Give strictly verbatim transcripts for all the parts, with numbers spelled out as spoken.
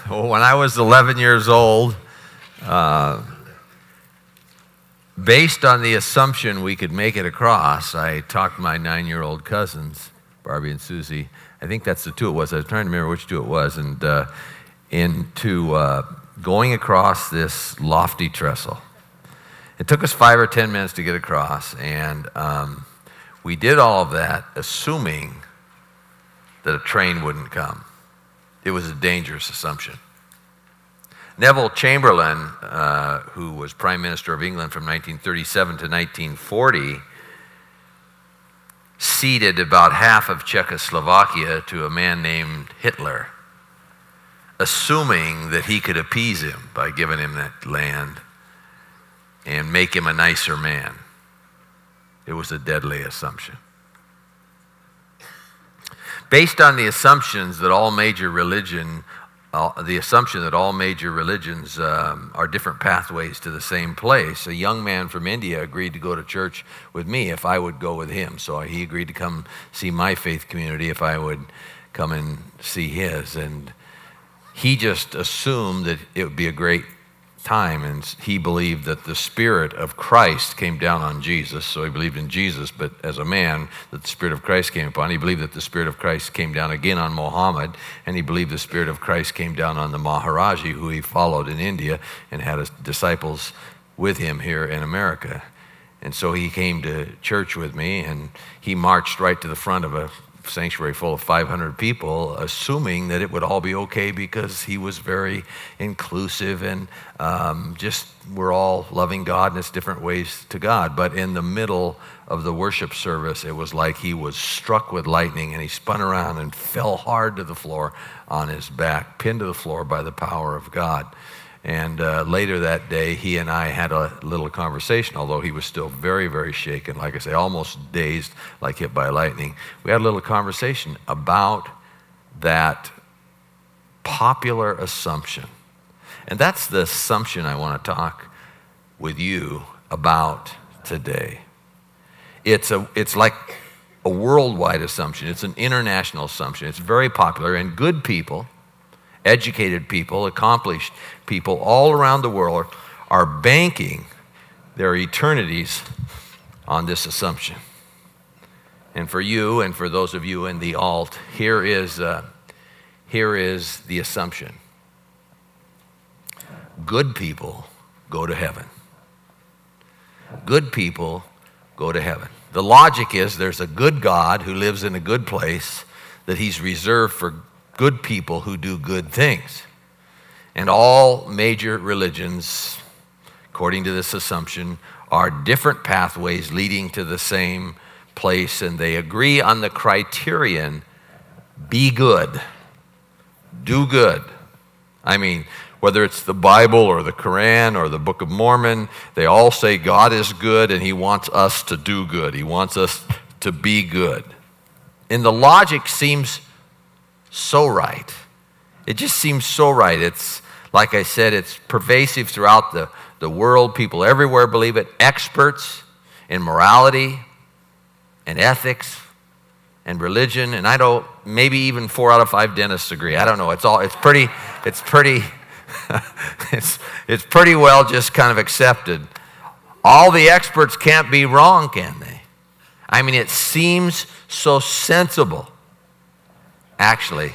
when I was eleven years old, uh, based on the assumption we could make it across, I talked my nine-year-old cousins, Barbie and Susie, I think that's the two it was, I was trying to remember which two it was, and uh, into uh, going across this lofty trestle. It took us five or ten minutes to get across, and um, we did all of that assuming that a train wouldn't come. It was a dangerous assumption. Neville Chamberlain, uh, who was Prime Minister of England from nineteen thirty-seven to nineteen forty, ceded about half of Czechoslovakia to a man named Hitler, assuming that he could appease him by giving him that land and make him a nicer man. It was a deadly assumption. Based on the assumptions that all major religion, uh, the assumption that all major religions um, are different pathways to the same place, a young man from India agreed to go to church with me if I would go with him. So he agreed to come see my faith community if I would come and see his. And he just assumed that it would be a great time, and he believed that the Spirit of Christ came down on Jesus. So he believed in Jesus, but as a man, that the Spirit of Christ came upon. He believed that the Spirit of Christ came down again on Muhammad, and he believed the Spirit of Christ came down on the Maharaji, who he followed in India and had his disciples with him here in America. And so he came to church with me, and he marched right to the front of a sanctuary full of five hundred people, assuming that it would all be okay because he was very inclusive and um, just we're all loving God and it's different ways to God. But in the middle of the worship service, it was like he was struck with lightning and he spun around and fell hard to the floor on his back, pinned to the floor by the power of God. And uh, later that day, he and I had a little conversation, although he was still very, very shaken, like I say, almost dazed, like hit by lightning. We had a little conversation about that popular assumption. And that's the assumption I want to talk with you about today. It's a, it's like a worldwide assumption. It's an international assumption. It's very popular, and good people, educated people, accomplished people all around the world are banking their eternities on this assumption. And for you and for those of you in the alt, here is, uh, here is the assumption. Good people go to heaven. Good people go to heaven. The logic is there's a good God who lives in a good place that he's reserved for good people who do good things. And all major religions, according to this assumption, are different pathways leading to the same place, and they agree on the criterion, be good, do good. I mean, whether it's the Bible or the Quran or the Book of Mormon, they all say God is good and he wants us to do good. He wants us to be good. And the logic seems so right. It just seems so right. It's, like I said, it's pervasive throughout the, the world. People everywhere believe it. Experts in morality and ethics and religion, and I don't, maybe even four out of five dentists agree. I don't know. It's all, it's pretty, it's pretty, it's, it's pretty well just kind of accepted. All the experts can't be wrong, can they? I mean, it seems so sensible. Actually,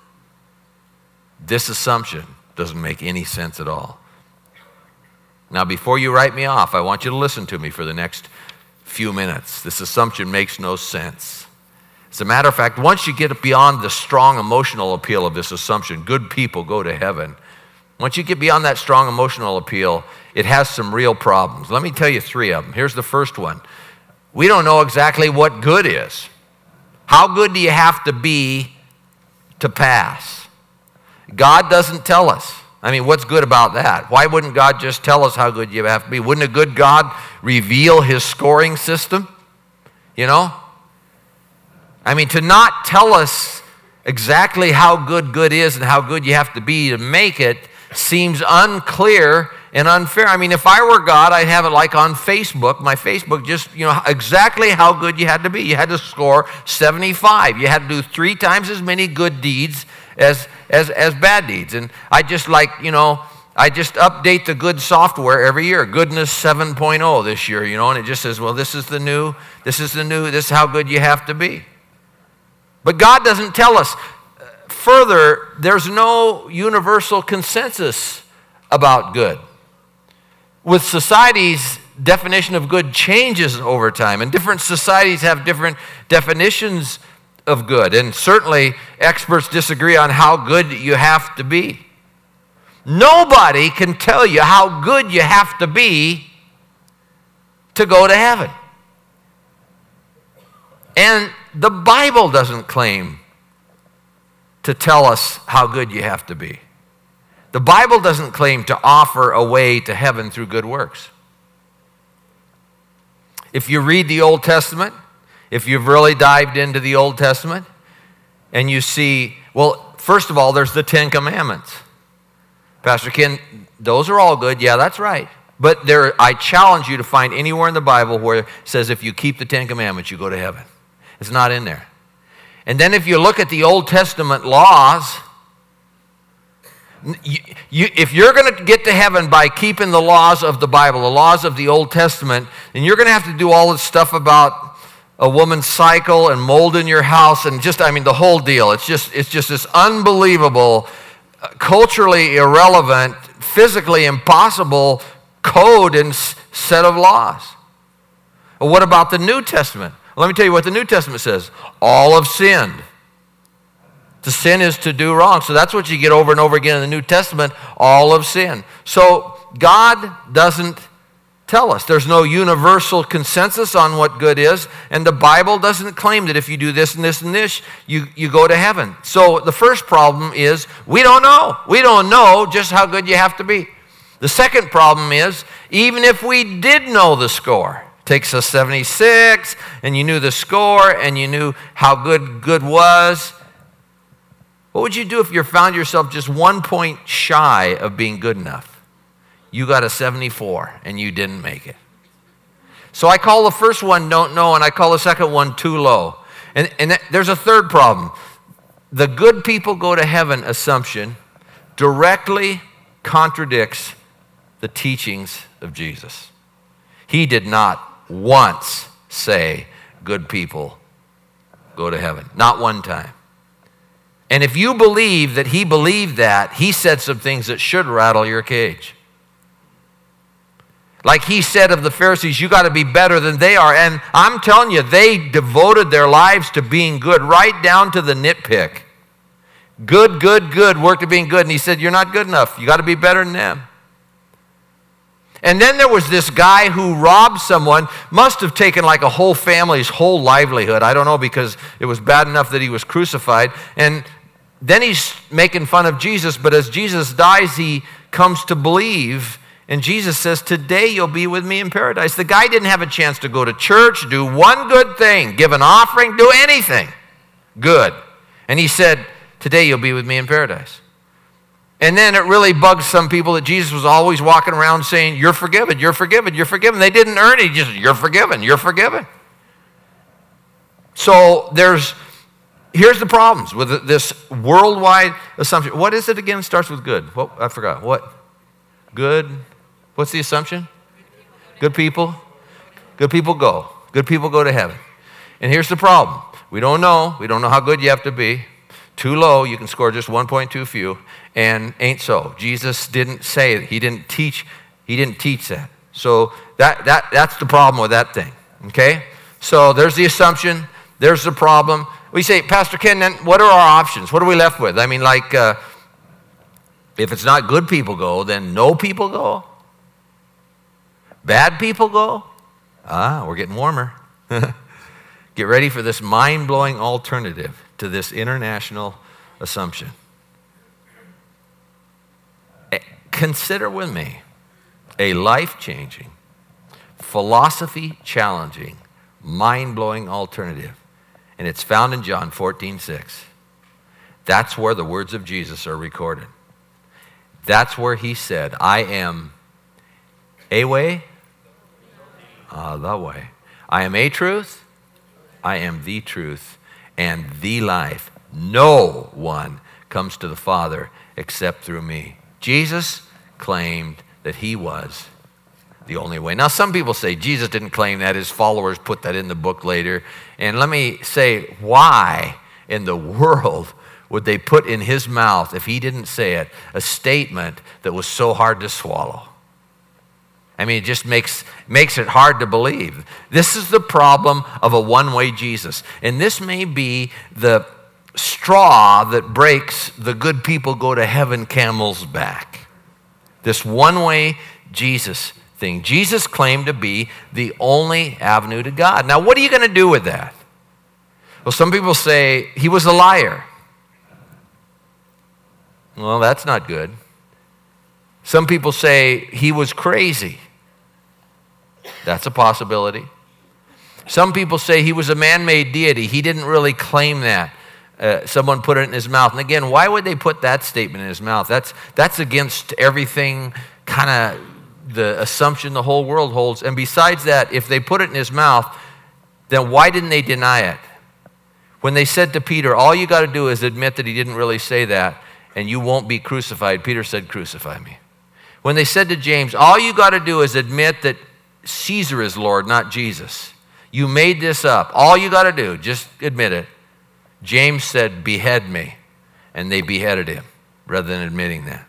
this assumption doesn't make any sense at all. Now, before you write me off, I want you to listen to me for the next few minutes. This assumption makes no sense. As a matter of fact, once you get beyond the strong emotional appeal of this assumption, good people go to heaven. Once you get beyond that strong emotional appeal, it has some real problems. Let me tell you three of them. Here's the first one. We don't know exactly what good is. How good do you have to be to pass? God doesn't tell us. I mean, what's good about that? Why wouldn't God just tell us how good you have to be? Wouldn't a good God reveal his scoring system? You know? I mean, to not tell us exactly how good good is and how good you have to be to make it seems unclear and unfair. I mean, if I were God, I'd have it like on Facebook. My Facebook just, you know, exactly how good you had to be. You had to score seventy-five. You had to do three times as many good deeds as, as, as bad deeds. And I just like, you know, I just update the good software every year. Goodness seven point oh this year, you know, and it just says, well, this is the new, this is the new, this is how good you have to be. But God doesn't tell us. Further, there's no universal consensus about good. With society's definition of good changes over time, and different societies have different definitions of good, and certainly experts disagree on how good you have to be. Nobody can tell you how good you have to be to go to heaven. And the Bible doesn't claim to tell us how good you have to be. The Bible doesn't claim to offer a way to heaven through good works. If you read the Old Testament, if you've really dived into the Old Testament, and you see, well, first of all, there's the Ten Commandments. Pastor Ken, those are all good. Yeah, that's right. But there, I challenge you to find anywhere in the Bible where it says if you keep the Ten Commandments, you go to heaven. It's not in there. And then if you look at the Old Testament laws, you, you, if you're going to get to heaven by keeping the laws of the Bible, the laws of the Old Testament, then you're going to have to do all this stuff about a woman's cycle and mold in your house and just, I mean, the whole deal. It's just, it's just this unbelievable, culturally irrelevant, physically impossible code and set of laws. Well, what about the New Testament? Let me tell you what the New Testament says. All have sinned. To sin is to do wrong. So that's what you get over and over again in the New Testament. All have sinned. So God doesn't tell us. There's no universal consensus on what good is. And the Bible doesn't claim that if you do this and this and this, you, you go to heaven. So the first problem is we don't know. We don't know just how good you have to be. The second problem is even if we did know the score, takes us seventy-six, and you knew the score, and you knew how good good was. What would you do if you found yourself just one point shy of being good enough? You got a seventy-four, and you didn't make it. So I call the first one don't know, and I call the second one too low. And, and there's a third problem. The good people go to heaven assumption directly contradicts the teachings of Jesus. He did not once say good people go to heaven. Not one time. And if you believe that he believed that, he said some things that should rattle your cage. Like he said of the Pharisees, you got to be better than they are. And I'm telling you, they devoted their lives to being good, right down to the nitpick. Good, good, good, work to being good. And he said, you're not good enough. You got to be better than them. And then there was this guy who robbed someone, must have taken like a whole family's whole livelihood. I don't know, because it was bad enough that he was crucified. And then he's making fun of Jesus, but as Jesus dies, he comes to believe. And Jesus says, today you'll be with me in paradise. The guy didn't have a chance to go to church, do one good thing, give an offering, do anything good. And he said, today you'll be with me in paradise. And then it really bugs some people that Jesus was always walking around saying, you're forgiven, you're forgiven, you're forgiven. They didn't earn it, just, you're forgiven, you're forgiven. So there's, here's the problems with this worldwide assumption. What is it again? It starts with good. What, I forgot. What? Good. What's the assumption? Good people. Good people go. Good people go to heaven. And here's the problem. We don't know. We don't know how good you have to be. Too low, you can score just one point two few, and ain't so. Jesus didn't say it. He didn't teach, he didn't teach that. So that, that that's the problem with that thing, okay? So there's the assumption, there's the problem. We say, Pastor Ken, then what are our options? What are we left with? I mean, like, uh, if it's not good people go, then no people go? Bad people go? Ah, we're getting warmer. Get ready for this mind-blowing alternative to this international assumption. Consider with me a life-changing, philosophy-challenging, mind-blowing alternative. And it's found in John fourteen six. That's where the words of Jesus are recorded. That's where he said, I am a way, uh, the way. I am a truth, I am the truth, and the life. No one comes to the Father except through me. Jesus claimed that he was the only way. Now, some people say Jesus didn't claim that. His followers put that in the book later. And let me say, why in the world would they put in his mouth, if he didn't say it, a statement that was so hard to swallow? I mean, it just makes, makes it hard to believe. This is the problem of a one-way Jesus. And this may be the straw that breaks the good people go to heaven camel's back. This one-way Jesus thing. Jesus claimed to be the only avenue to God. Now, what are you going to do with that? Well, some people say he was a liar. Well, that's not good. Some people say he was crazy. That's a possibility. Some people say he was a man-made deity. He didn't really claim that. Uh, someone put it in his mouth. And again, why would they put that statement in his mouth? That's, that's against everything, kind of the assumption the whole world holds. And besides that, if they put it in his mouth, then why didn't they deny it? When they said to Peter, all you got to do is admit that he didn't really say that, and you won't be crucified, Peter said, crucify me. When they said to James, all you got to do is admit that Caesar is Lord, not Jesus. You made this up. All you got to do, just admit it. James said, behead me. And they beheaded him rather than admitting that.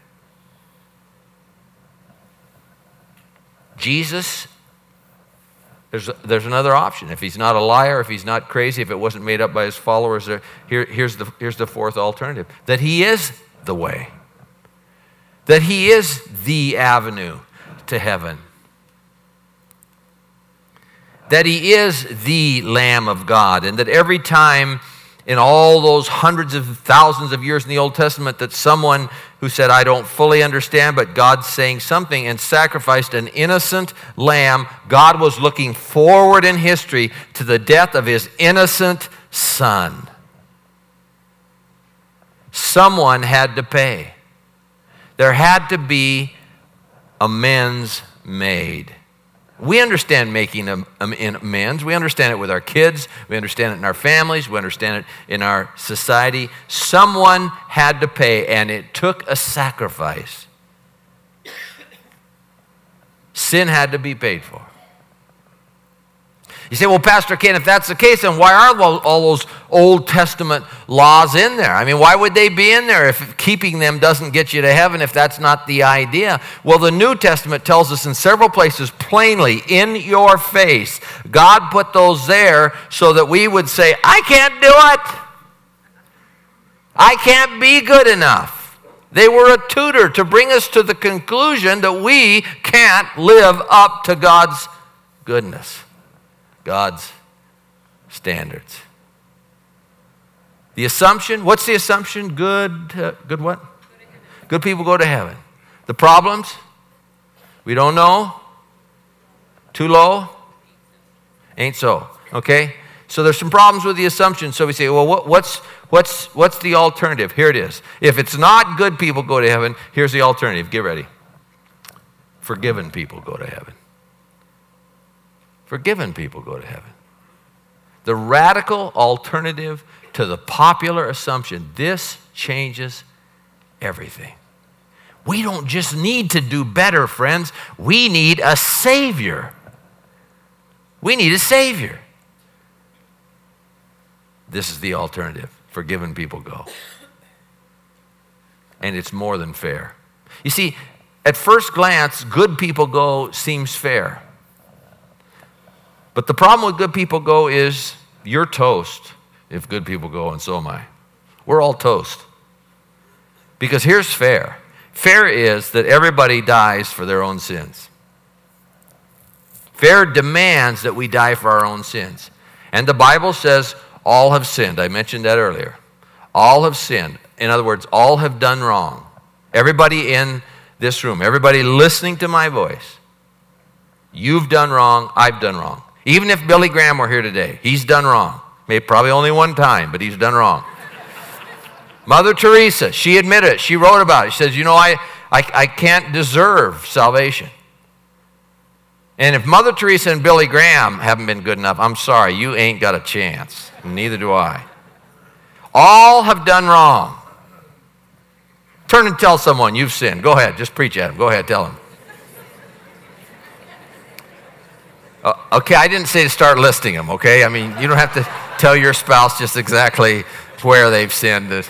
Jesus, there's, there's another option. If he's not a liar, if he's not crazy, if it wasn't made up by his followers, here, here's, the, here's the fourth alternative. That he is the way. That he is the avenue to heaven. That he is the Lamb of God. And that every time in all those hundreds of thousands of years in the Old Testament that someone who said, I don't fully understand, but God's saying something, and sacrificed an innocent lamb, God was looking forward in history to the death of his innocent son. Someone had to pay. There had to be amends made. We understand making amends. We understand it with our kids. We understand it in our families. We understand it in our society. Someone had to pay, and it took a sacrifice. Sin had to be paid for. You say, well, Pastor Ken, if that's the case, then why are all those Old Testament laws in there? I mean, why would they be in there if keeping them doesn't get you to heaven, if that's not the idea? Well, the New Testament tells us in several places plainly, in your face, God put those there so that we would say, I can't do it. I can't be good enough. They were a tutor to bring us to the conclusion that we can't live up to God's goodness. God's standards. The assumption, what's the assumption? Good, uh, good what? Good people go to heaven. The problems? We don't know. Too low? Ain't so. Okay? So there's some problems with the assumption. So we say, well, what, what's, what's, what's the alternative? Here it is. If it's not good people go to heaven, here's the alternative. Get ready. Forgiven people go to heaven. Forgiven people go to heaven. The radical alternative to the popular assumption. This changes everything. We don't just need to do better, friends. We need a Savior. We need a Savior. This is the alternative. Forgiven people go. And it's more than fair. You see, at first glance, good people go seems fair. But the problem with good people go is you're toast if good people go, and so am I. We're all toast. Because here's fair. Fair is that everybody dies for their own sins. Fair demands that we die for our own sins. And the Bible says all have sinned. I mentioned that earlier. All have sinned. In other words, all have done wrong. Everybody in this room, everybody listening to my voice, you've done wrong, I've done wrong. Even if Billy Graham were here today, he's done wrong. Maybe probably only one time, but he's done wrong. Mother Teresa, she admitted it. She wrote about it. She says, you know, I, I, I can't deserve salvation. And if Mother Teresa and Billy Graham haven't been good enough, I'm sorry, you ain't got a chance. Neither do I. All have done wrong. Turn and tell someone you've sinned. Go ahead. Just preach at them. Go ahead. Tell them. Uh, okay, I didn't say to start listing them, okay? I mean, you don't have to tell your spouse just exactly where they've sinned.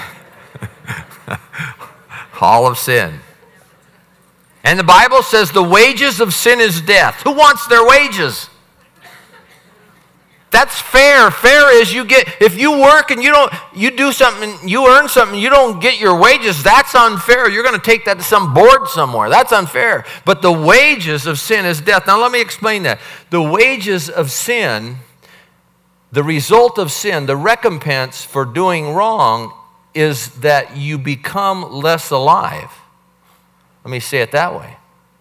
All of sin. And the Bible says the wages of sin is death. Who wants their wages? That's fair. Fair is you get, if you work and you don't, you do something, you earn something, you don't get your wages, that's unfair. You're going to take that to some board somewhere. That's unfair. But the wages of sin is death. Now let me explain that. The wages of sin, the result of sin, the recompense for doing wrong is that you become less alive. Let me say it that way.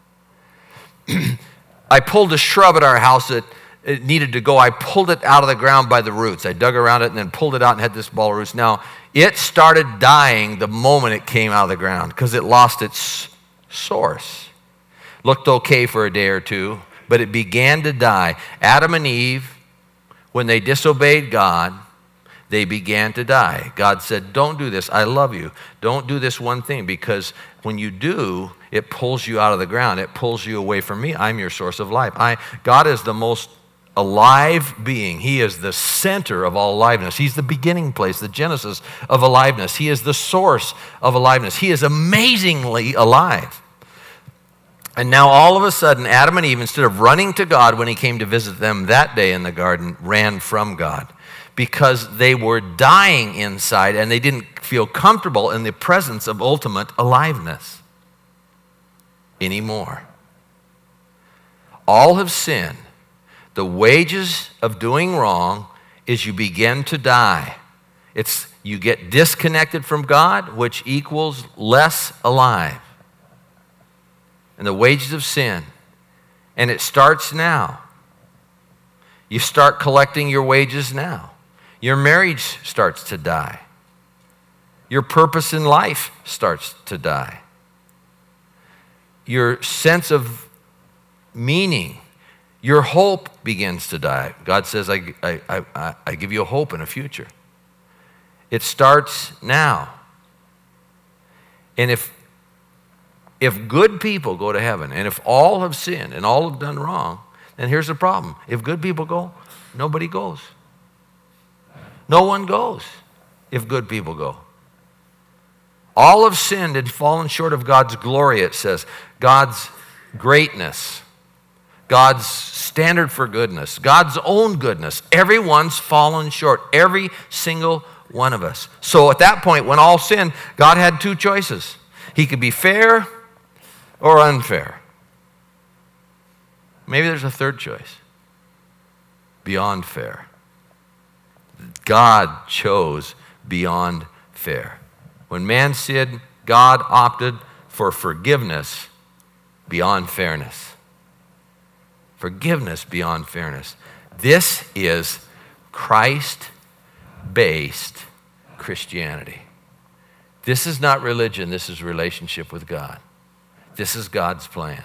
I pulled a shrub at our house that it needed to go. I pulled it out of the ground by the roots. I dug around it and then pulled it out and had this ball of roots. Now, it started dying the moment it came out of the ground because it lost its source. Looked okay for a day or two, but it began to die. Adam and Eve, when they disobeyed God, they began to die. God said, don't do this. I love you. Don't do this one thing, because when you do, it pulls you out of the ground. It pulls you away from me. I'm your source of life. I, God is the most alive being. He is the center of all aliveness. He's the beginning place, the genesis of aliveness. He is the source of aliveness. He is amazingly alive. And now all of a sudden, Adam and Eve, instead of running to God when he came to visit them that day in the garden, ran from God because they were dying inside and they didn't feel comfortable in the presence of ultimate aliveness anymore. All have sinned. The wages of doing wrong is you begin to die. It's you get disconnected from God, which equals less alive. And the wages of sin. And it starts now. You start collecting your wages now. Your marriage starts to die. Your purpose in life starts to die. Your sense of meaning, your hope begins to die. God says, I, I, I, I give you a hope and a future. It starts now. And if, if good people go to heaven, and if all have sinned and all have done wrong, then here's the problem. If good people go, nobody goes. No one goes if good people go. All have sinned and fallen short of God's glory, it says. God's greatness. God's standard for goodness, God's own goodness. Everyone's fallen short, every single one of us. So at that point, when all sinned, God had two choices. He could be fair or unfair. Maybe there's a third choice, beyond fair. God chose beyond fair. When man sinned, God opted for forgiveness beyond fairness. Forgiveness beyond fairness. This is Christ-based Christianity. This is not religion. This is relationship with God. This is God's plan.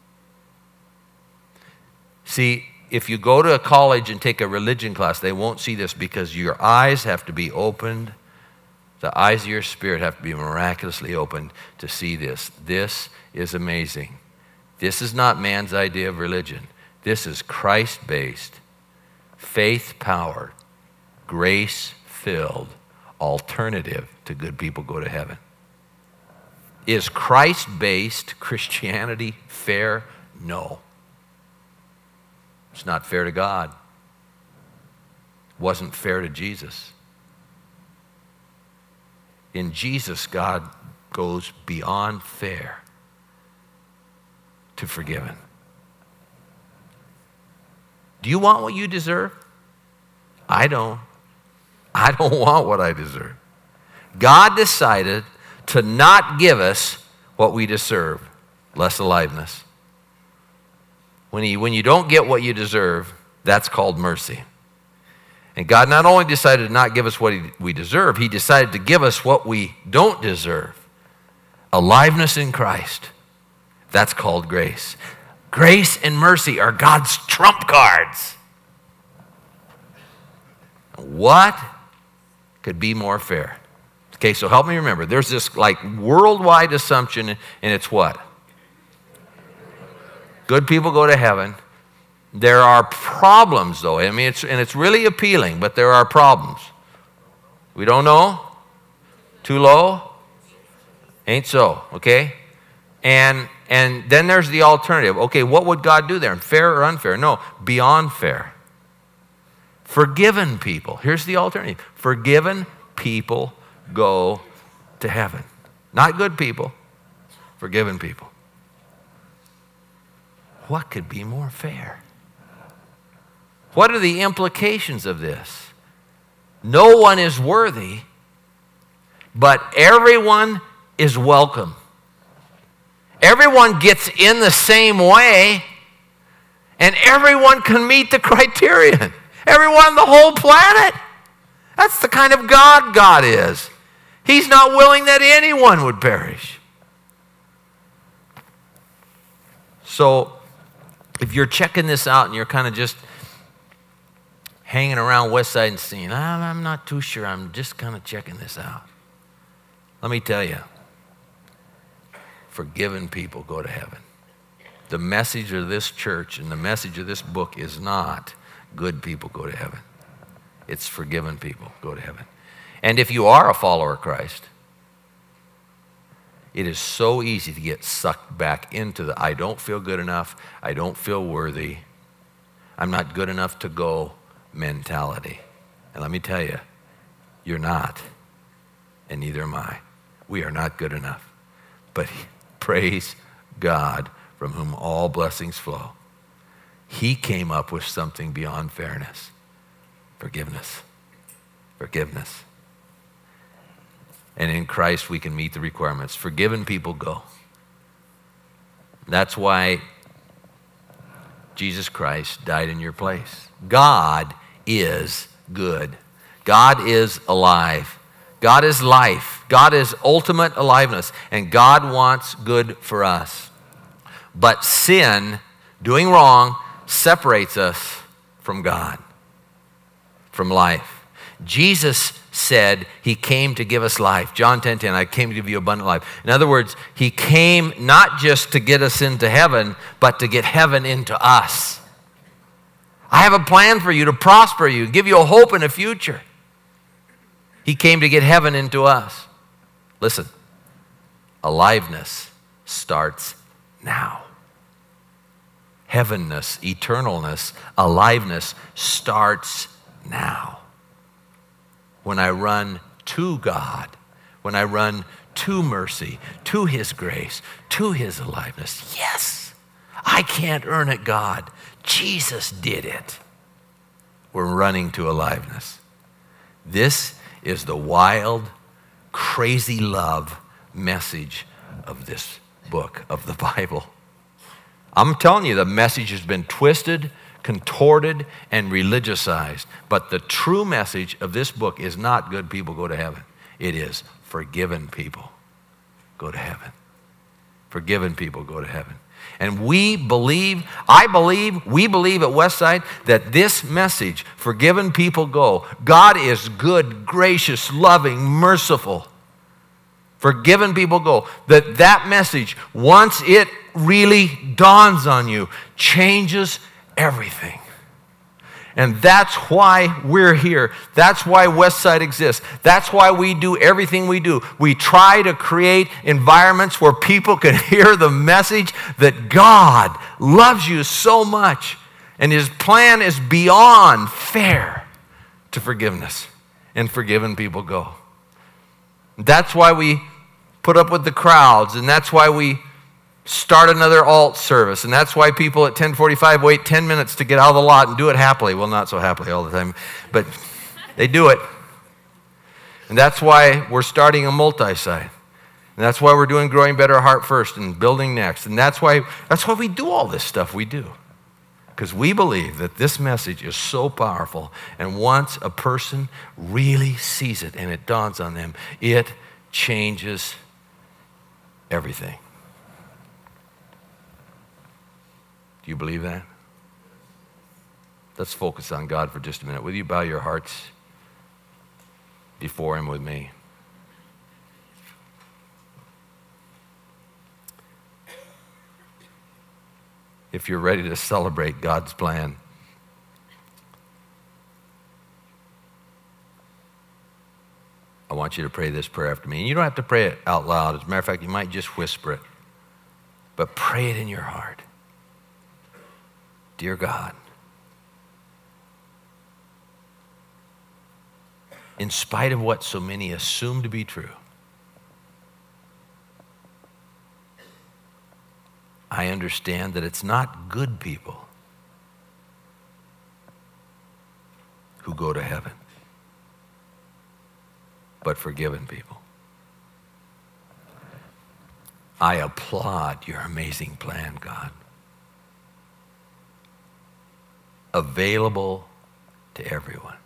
See, if you go to a college and take a religion class, they won't see this because your eyes have to be opened. The eyes of your spirit have to be miraculously opened to see this. This is amazing. This is not man's idea of religion. This is Christ-based, faith-powered, grace-filled alternative to good people go to heaven. Is Christ-based Christianity fair? No. It's not fair to God. It wasn't fair to Jesus. In Jesus, God goes beyond fair to forgiven. Do you want what you deserve? I don't. I don't want what I deserve. God decided to not give us what we deserve, less aliveness. When, he, when you don't get what you deserve, that's called mercy. And God not only decided to not give us what he, we deserve, he decided to give us what we don't deserve. Aliveness in Christ. That's called grace. Grace and mercy are God's trump cards. What could be more fair? Okay, so help me remember. There's this like worldwide assumption, and it's what? Good people go to heaven. There are problems, though. I mean, it's, and it's really appealing, but there are problems. We don't know? Too low? Ain't so, okay? And and then there's the alternative. Okay, what would God do there? Fair or unfair? No, beyond fair. Forgiven people. Here's the alternative. Forgiven people go to heaven. Not good people, forgiven people. What could be more fair? What are the implications of this? No one is worthy, but everyone is welcome. Everyone gets in the same way, and everyone can meet the criterion. Everyone on the whole planet. That's the kind of God God is. He's not willing that anyone would perish. So, if you're checking this out and you're kind of just hanging around Westside and seeing, I'm not too sure, I'm just kind of checking this out. Let me tell you, forgiven people go to heaven. The message of this church and the message of this book is not good people go to heaven. It's forgiven people go to heaven. And if you are a follower of Christ, it is so easy to get sucked back into the I don't feel good enough, I don't feel worthy, I'm not good enough to go mentality. And let me tell you, you're not, and neither am I. We are not good enough. But praise God, from whom all blessings flow. He came up with something beyond fairness. Forgiveness. Forgiveness. And in Christ we can meet the requirements. Forgiven people go. That's why Jesus Christ died in your place. God is good. God is alive. God is life. God is ultimate aliveness. And God wants good for us. But sin, doing wrong, separates us from God, from life. Jesus said he came to give us life. John ten ten, I came to give you abundant life. In other words, he came not just to get us into heaven, but to get heaven into us. I have a plan for you to prosper you, give you a hope and a future. He came to get heaven into us. Listen, aliveness starts now. Heavenness, eternalness, aliveness starts now. When I run to God, when I run to mercy, to his grace, to his aliveness. Yes, I can't earn it, God. Jesus did it. We're running to aliveness. This is the wild, crazy love message of this book, of the Bible. I'm telling you, the message has been twisted, contorted, and religiousized. But the true message of this book is not good people go to heaven. It is forgiven people go to heaven. Forgiven people go to heaven. And we believe, I believe, we believe at Westside that this message, forgiven people go, God is good, gracious, loving, merciful. Forgiven people go. That that message, once it really dawns on you, changes everything. And that's why we're here. That's why Westside exists. That's why we do everything we do. We try to create environments where people can hear the message that God loves you so much, and his plan is beyond fair to forgiveness, and forgiven people go. That's why we put up with the crowds, and that's why we start another alt service, and that's why people at ten forty-five wait ten minutes to get out of the lot and do it happily. Well, not so happily all the time, but they do it. And that's why we're starting a multi-site. And that's why we're doing Growing Better Heart First and Building Next. And that's why that's why we do all this stuff we do. Because we believe that this message is so powerful, and once a person really sees it and it dawns on them, it changes everything. Do you believe that? Let's focus on God for just a minute. Will you bow your hearts before him with me? if you're ready to celebrate God's plan. I want you to pray this prayer after me. And you don't have to pray it out loud. As a matter of fact, you might just whisper it. But pray it in your heart. Dear God, in spite of what so many assume to be true, I understand that it's not good people who go to heaven, but forgiven people. I applaud your amazing plan, God. Available to everyone.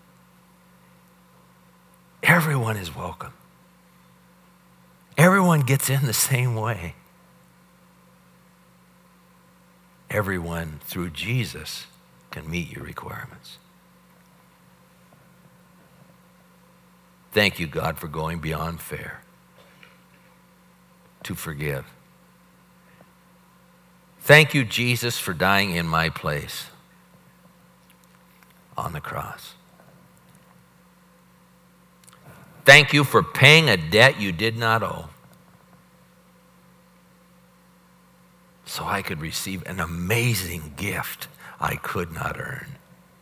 Everyone is welcome. Everyone gets in the same way. Everyone, through Jesus, can meet your requirements. Thank you, God, for going beyond fair to forgive. Thank you, Jesus, for dying in my place on the cross. Thank you for paying a debt you did not owe, so I could receive an amazing gift I could not earn.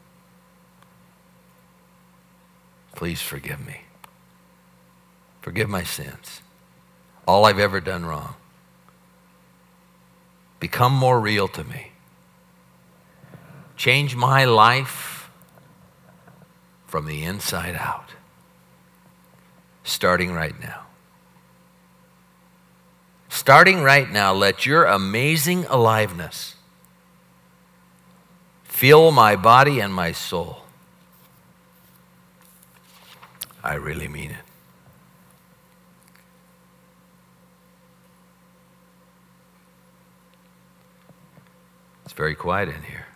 Please forgive me. Forgive my sins. All I've ever done wrong. Become more real to me. Change my life from the inside out. Starting right now. Starting right now, let your amazing aliveness fill my body and my soul. I really mean it. It's very quiet in here.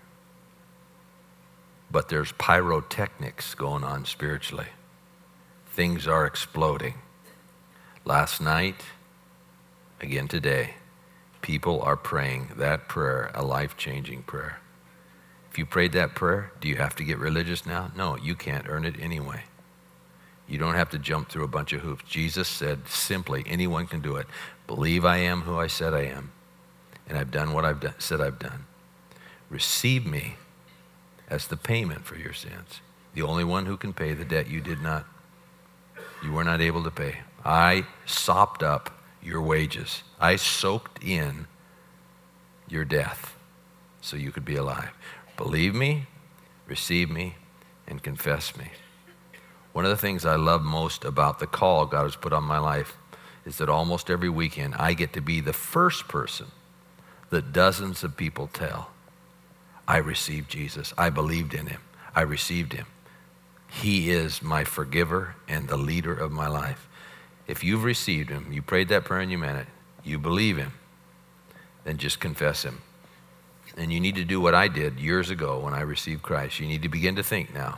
But there's pyrotechnics going on spiritually. Things are exploding. Last night, again today, people are praying that prayer, a life-changing prayer. If you prayed that prayer, do you have to get religious now? No, you can't earn it anyway. You don't have to jump through a bunch of hoops. Jesus said simply, anyone can do it. Believe I am who I said I am, and I've done what I've done, said I've done. Receive me as the payment for your sins. The only one who can pay the debt you did not, you were not able to pay. I sopped up your wages. I soaked in your death so you could be alive. Believe me, receive me, and confess me. One of the things I love most about the call God has put on my life is that almost every weekend I get to be the first person that dozens of people tell, I received Jesus. I believed in him. I received him. He is my forgiver and the leader of my life. If you've received him, you prayed that prayer and you meant it, you believe him, then just confess him. And you need to do what I did years ago when I received Christ. You need to begin to think now.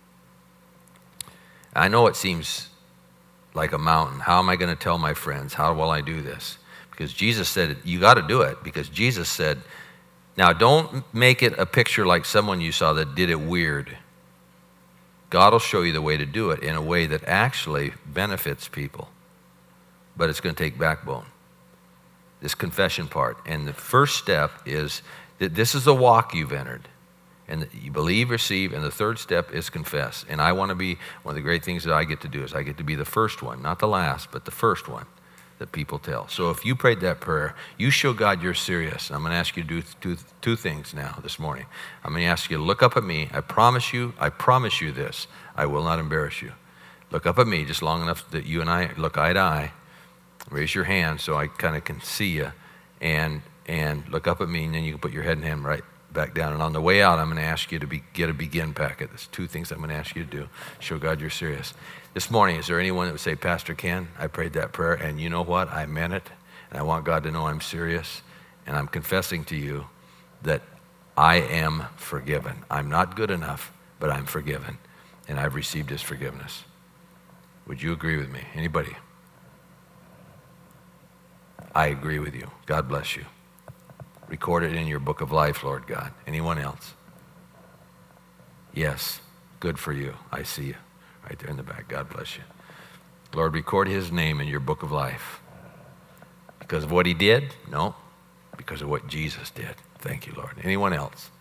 I know it seems like a mountain. How am I going to tell my friends? How will I do this? Because Jesus said, you got to do it. Because Jesus said, now don't make it a picture like someone you saw that did it weird. God will show you the way to do it in a way that actually benefits people. But it's going to take backbone. This confession part. And the first step is that this is the walk you've entered. And you believe, receive, and the third step is confess. And I want to be, one of the great things that I get to do is I get to be the first one, not the last, but the first one that people tell. So if you prayed that prayer, you show God you're serious. I'm going to ask you to do two, two things now this morning. I'm going to ask you to look up at me. I promise you, I promise you this. I will not embarrass you. Look up at me just long enough that you and I look eye to eye. Raise your hand so I kind of can see you. And, and look up at me, and then you can put your head and hand right back down. And on the way out, I'm going to ask you to be, get a begin packet. There's two things I'm going to ask you to do. Show God you're serious. This morning, is there anyone that would say, Pastor Ken, I prayed that prayer, and you know what? I meant it, and I want God to know I'm serious, and I'm confessing to you that I am forgiven. I'm not good enough, but I'm forgiven, and I've received his forgiveness. Would you agree with me? Anybody? I agree with you. God bless you. Record it in your book of life, Lord God. Anyone else? Yes. Good for you. I see you right there in the back. God bless you. Lord, record his name in your book of life. Because of what he did? No. Because of what Jesus did. Thank you, Lord. Anyone else?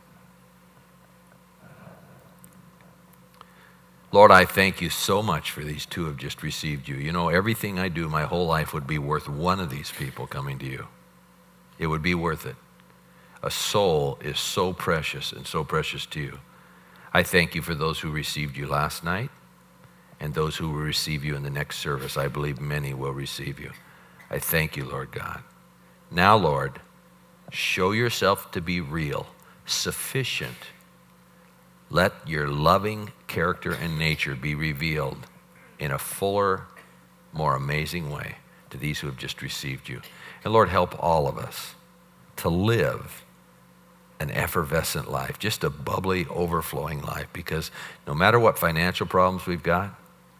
Lord, I thank you so much for these two who have just received you. You know, everything I do, my whole life would be worth one of these people coming to you. It would be worth it. A soul is so precious and so precious to you. I thank you for those who received you last night and those who will receive you in the next service. I believe many will receive you. I thank you, Lord God. Now, Lord, show yourself to be real, sufficient. Let your loving character and nature be revealed in a fuller, more amazing way to these who have just received you. And Lord, help all of us to live an effervescent life, just a bubbly, overflowing life, because no matter what financial problems we've got,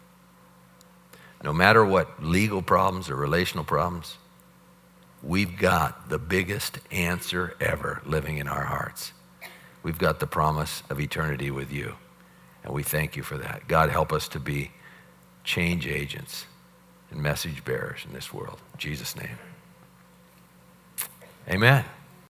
no matter what legal problems or relational problems, we've got the biggest answer ever living in our hearts. We've got the promise of eternity with you, and we thank you for that. God, help us to be change agents and message bearers in this world. In Jesus' name. Amen.